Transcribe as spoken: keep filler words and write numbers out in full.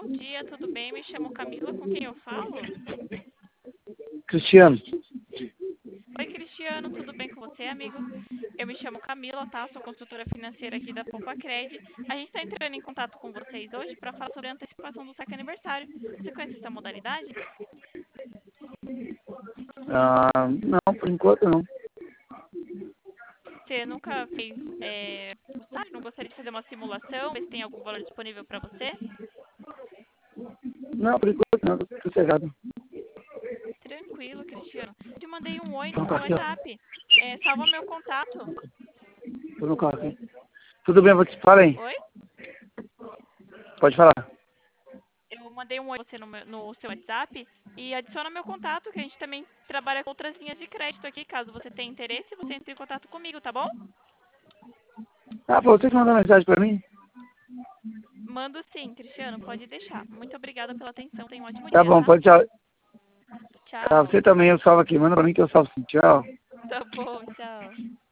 dia, tudo bem? Me chamo Camila, com quem eu falo? Cristiano. Oi, Cristiano, tudo bem com você, amigo? Eu me chamo Camila, tá? Sou consultora financeira aqui da Poupacred. A gente está entrando em contato com vocês hoje para falar sobre a antecipação do saque aniversário. Você conhece essa modalidade? Ah, não, por enquanto não. Você nunca fez é, o saque? Não gostaria de fazer uma simulação? Ver se tem algum valor disponível para você? Não, por enquanto não, tô sossegado. Tranquilo, Cristiano. Eu te mandei um oi Tô no no seu carro aqui, WhatsApp. É, salva meu contato. ó. Tô no carro aqui. Tudo bem, vou te falar aí. Oi? Pode falar. Eu mandei um oi pra você no, meu- no seu WhatsApp e adiciona meu contato, que a gente também trabalha com outras linhas de crédito aqui. Caso você tenha interesse, você entre em contato comigo, tá bom? Ah, pô, você que mandou mensagem pra mim? Mando sim, Cristiano, pode deixar. Muito obrigada pela atenção. Tenha um ótimo Tá dia, bom, tá? pode tchau. Tá, Tchau. você também, eu salvo aqui. Manda pra mim que eu salvo sim. Tchau. Tá bom, tchau.